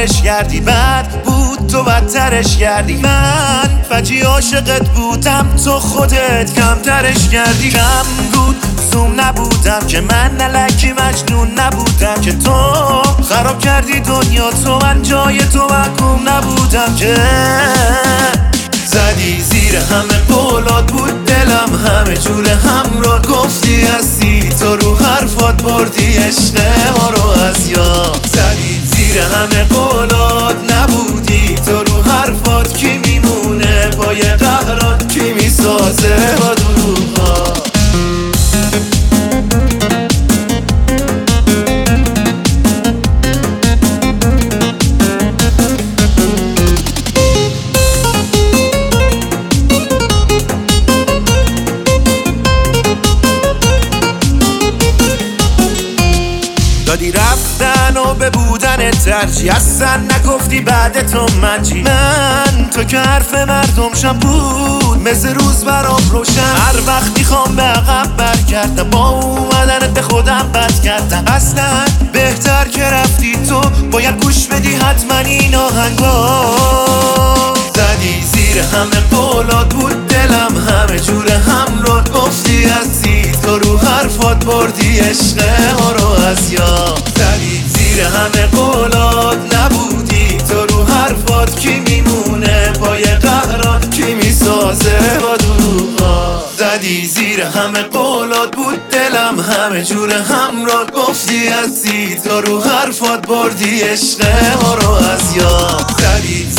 آخرش کردی، بد بود تو بدترش کردی. من فجی عاشقت بودم، تو خودت کمترش کردی. کم بود زوم نبودم که من الکی مجنون نبودم که تو خراب کردی دنیا تو، من جای تو محکوم نبودم که زدی زیر همه قولات بود دلم، همه جور هم را گفتی هستی تو، رو حرفات بردی عشق ما رو از یاد. زدی زیر همه قولات نبودی تو، رو حرفات کی میمونه پای قهرات، کی میسازه با دروغات. دادی رفتن و به بودن ترجیح، اصلا نگفتی بعد تو من چی. من تو که حرف مردم شم بود مثل روز برام روشن. هر وقت میخوام به عقب برگردم، با اومدنت به خودم بد کردم. اصلا بهتر که رفتی تو، باید گوش بدی حتما این آهنگا. زدی زیر همه قولات بود دلم، همه جور هم رو گفتی هستی تو، رو حرفات بردی عشق ما رو از یاد. زدی زیر همه قولات نبودی تو، رو حرفات کی میمونه پای قهرات، کی میسازه با دروغات. زدی زیر همه قولات بود دلم، همه جور هم را گفتی هستی تو، رو حرفات بردی عشق ما رو از یاد. زدی